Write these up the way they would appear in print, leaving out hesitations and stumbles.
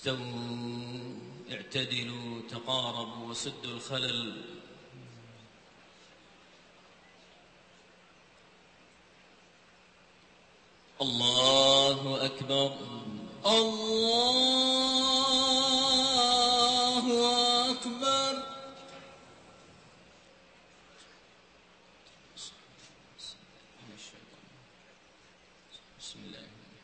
استووا اعتدلوا تقاربوا وسدوا الخلل. الله أكبر. الله أكبر. بسم الله.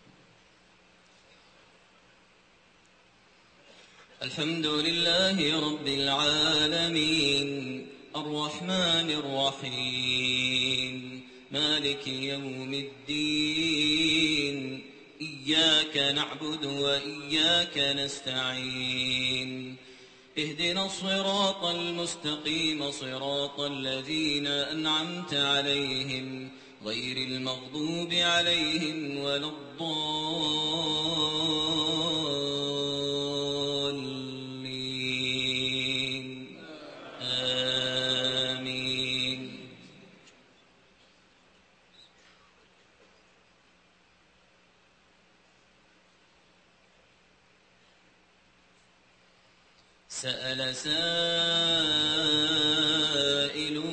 الحمد لله رب العالمين الرحمن الرحيم مالك يوم الدين إياك نعبد وإياك نستعين اهدنا الصراط المستقيم صراط الذين أنعمت عليهم غير المغضوب عليهم ولا الضالين آمين. سأل سائل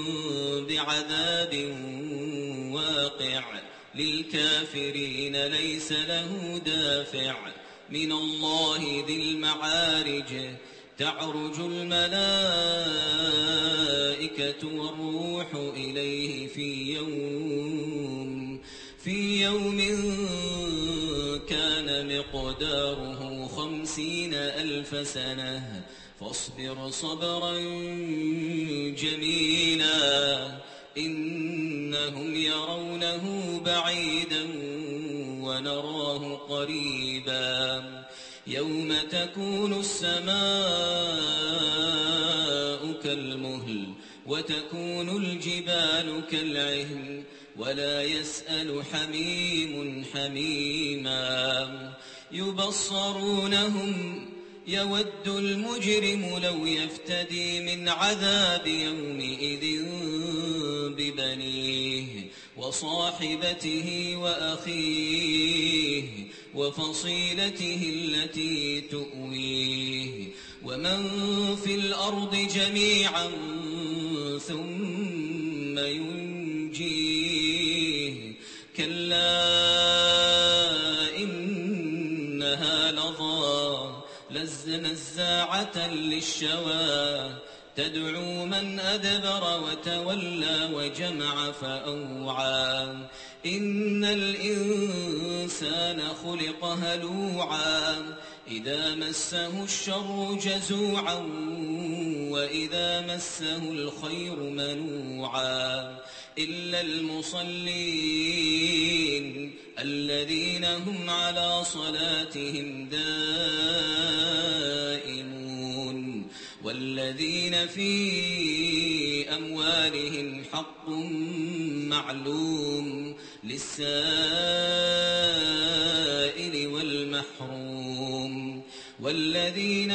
بعذاب واقع للكافرين ليس له دافع من الله ذي المعارج تعرج الملائكة والروح إليه في يوم كان مقداره 50,000 سنة فاصبر صبرا جميلا إنهم يرونه بعيدا ونراه قريبا يوم تكون السماء كالمهل وتكون الجبال كالعهن ولا يسأل حميم حميما يبصرونهم يود المجرم لو يفتدي من عذاب يومئذ ببنيه وصاحبته وأخيه وفصيلته التي تؤويه ومن في الأرض جميعا ثم ينجيه كلا إنها نزاعة للشوى تدعو من أدبر وتولى وجمع فأوعى إن الإنسان خلق هلوعا إذا مسه الشر جزوعا وإذا مسه الخير منوعا إلا المصلين الذين هم على صلاتهم دائمون والذين في أموالهم حق معلوم للسائل والمحروم والذين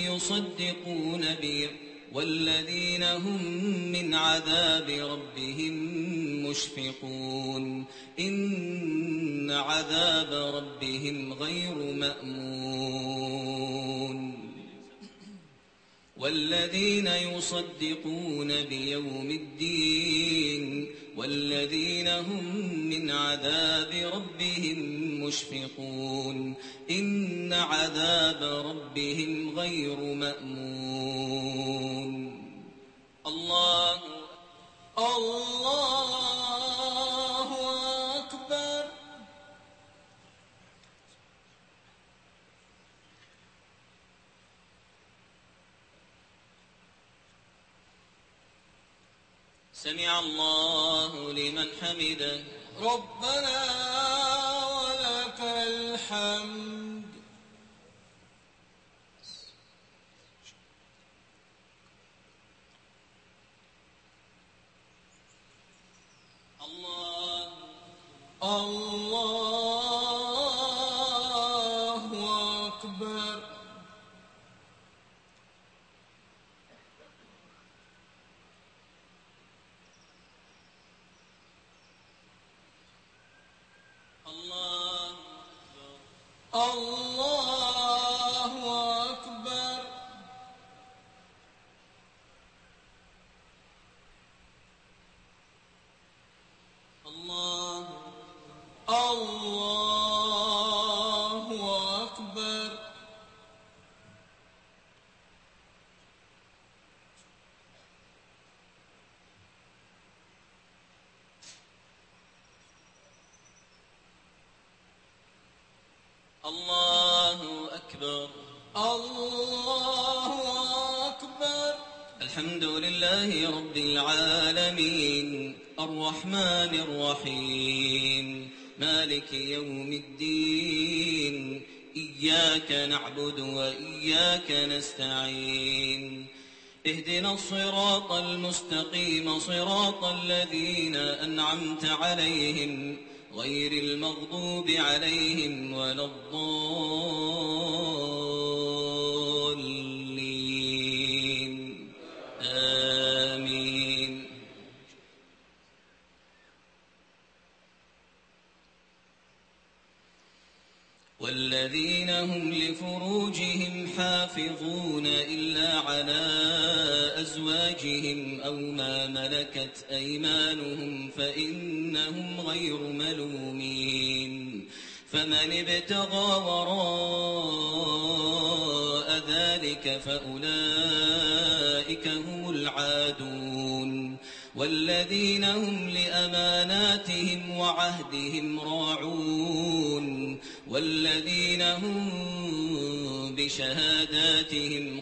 هم من عذاب ربهم مشفقون إن عذاب ربهم غير مأمون والذين يصدقون بيوم الدين والذين هم من عذاب ربهم مشفقون إن عذاب ربهم غير مأمون. الله أكبر. سمع الله لمن حمده ربنا ولك الحمد. الله أكبر. الله الله أكبر. الله أكبر. الحمد لله رب العالمين الرحمن الرحيم مالك يوم الدين إياك نعبد وإياك نستعين اهدنا الصراط المستقيم صراط الذين أنعمت عليهم غير المغضوب عليهم ولا الضالين آمين. والذين هم لفروجهم حافظون إلا على أزواجهم أو ما ملكت أيمانهم فإنهم غير ملومين فمن ابتغى وراء ذلك فأولئك هم العادون. والذين هم لأماناتهم وعهدهم راعون والذين هم بشهاداتهم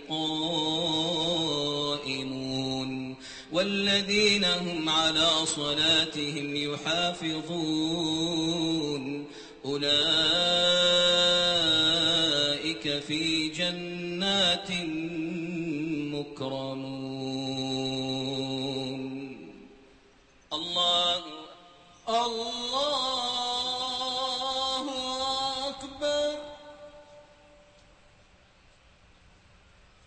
قائمون والذين هم على صلاتهم يحافظون أولئك في جنات مكرمون. الله